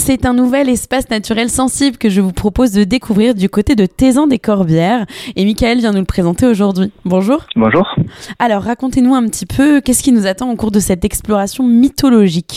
C'est un nouvel espace naturel sensible que je vous propose de découvrir du côté de Thézan-des-Corbières. Et Michael vient nous le présenter aujourd'hui. Bonjour. Bonjour. Alors, racontez-nous un petit peu, qu'est-ce qui nous attend au cours de cette exploration mythologique ?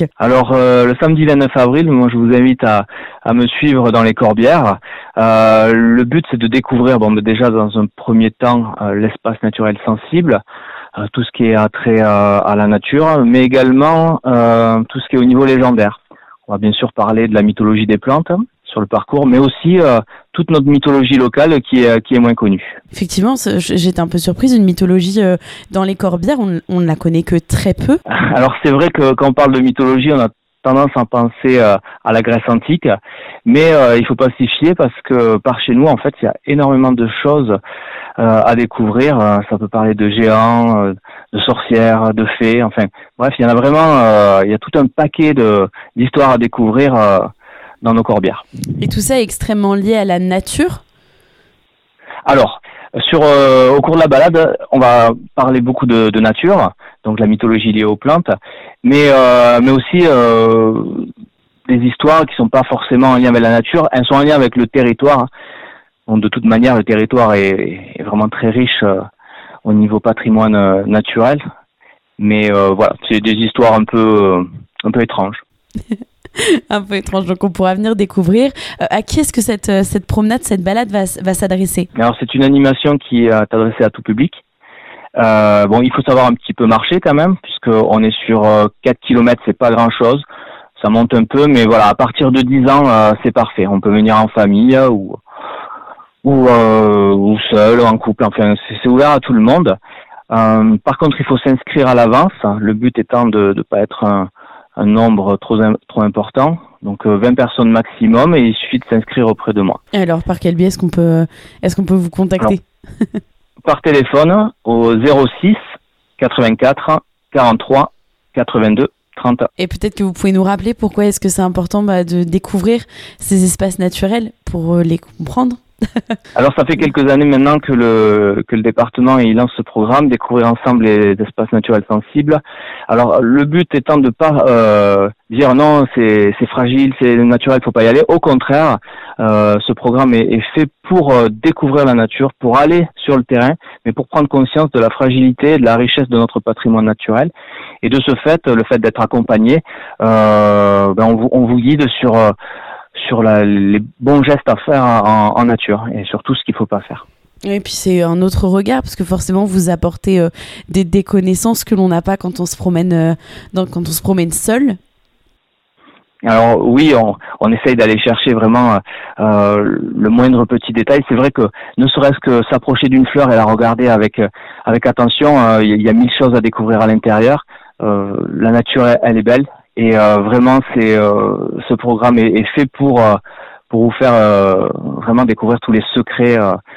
Alors, le samedi 29 avril, moi je vous invite à me suivre dans les Corbières. Le but, c'est de découvrir, déjà dans un premier temps, l'espace naturel sensible, tout ce qui est attrait à la nature, mais également tout ce qui est au niveau légendaire. On va bien sûr parler de la mythologie des plantes sur le parcours, mais aussi toute notre mythologie locale qui est moins connue. Effectivement, j'étais un peu surprise, une mythologie dans les Corbières, on ne la connaît que très peu. Alors c'est vrai que quand on parle de mythologie, on a tendance à penser à la Grèce antique, mais il faut pas s'y fier parce que par chez nous, en fait, il y a énormément de choses à découvrir. Ça peut parler de géants, de sorcières, de fées, enfin bref, il y en a vraiment, il y a tout un paquet d'histoires à découvrir dans nos Corbières. Et tout ça est extrêmement lié à la nature ? Alors, au cours de la balade, on va parler beaucoup de nature, donc la mythologie liée aux plantes, mais aussi des histoires qui sont pas forcément en lien avec la nature, elles sont en lien avec le territoire. Donc, de toute manière, le territoire est vraiment très riche au niveau patrimoine naturel, mais voilà, c'est des histoires un peu étranges. Un peu étrange, donc on pourra venir découvrir. À qui est-ce que cette promenade, cette balade va s'adresser ? Alors c'est une animation qui est adressée à tout public. Il faut savoir un petit peu marcher quand même, puisqu'on est sur 4 km, c'est pas grand-chose. Ça monte un peu, mais voilà, à partir de 10 ans, c'est parfait. On peut venir en famille ou seul, en couple, enfin c'est ouvert à tout le monde. Par contre, il faut s'inscrire à l'avance, le but étant de ne pas être un nombre trop important, donc 20 personnes maximum, et il suffit de s'inscrire auprès de moi. Et alors, par quel biais est-ce qu'on peut vous contacter ? Alors, par téléphone au 06 84 43 82 30. Et peut-être que vous pouvez nous rappeler pourquoi est-ce que c'est important de découvrir ces espaces naturels pour les comprendre ? Alors ça fait quelques années maintenant que le département il lance ce programme, découvrir ensemble les espaces naturels sensibles. Alors le but étant de pas dire non, c'est fragile, c'est naturel, faut pas y aller. Au contraire, ce programme est fait pour découvrir la nature, pour aller sur le terrain, mais pour prendre conscience de la fragilité et de la richesse de notre patrimoine naturel. Et de ce fait, le fait d'être accompagné, on vous guide sur les bons gestes à faire en nature et surtout ce qu'il ne faut pas faire. Et puis c'est un autre regard parce que forcément vous apportez des connaissances que l'on n'a pas quand on se promène seul. Alors oui, on essaye d'aller chercher vraiment le moindre petit détail. C'est vrai que ne serait-ce que s'approcher d'une fleur et la regarder avec attention, il y a 1000 choses à découvrir à l'intérieur. La nature, elle est belle. Et vraiment, ce programme est fait pour vous faire vraiment découvrir tous les secrets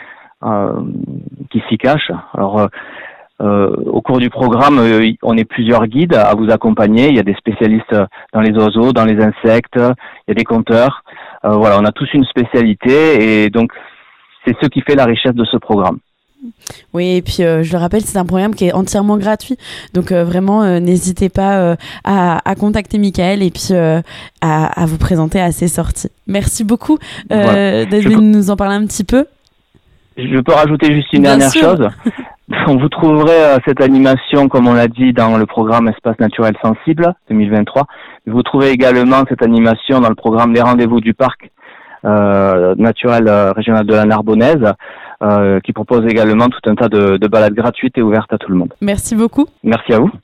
qui s'y cachent. Alors, au cours du programme, on est plusieurs guides à vous accompagner. Il y a des spécialistes dans les oiseaux, dans les insectes, il y a des conteurs. Voilà, on a tous une spécialité et donc c'est ce qui fait la richesse de ce programme. Oui, et puis je le rappelle, c'est un programme qui est entièrement gratuit. Donc vraiment, n'hésitez pas à contacter Michael et puis à vous présenter à ses sorties. Merci beaucoup d'être venu nous en parler un petit peu. Je peux rajouter juste une dernière chose. Vous trouverez cette animation, comme on l'a dit, dans le programme Espace Naturel Sensible 2023. Vous trouvez également cette animation dans le programme Les Rendez-vous du Parc naturel régional de la Narbonnaise, qui propose également tout un tas de balades gratuites et ouvertes à tout le monde. Merci beaucoup. Merci à vous.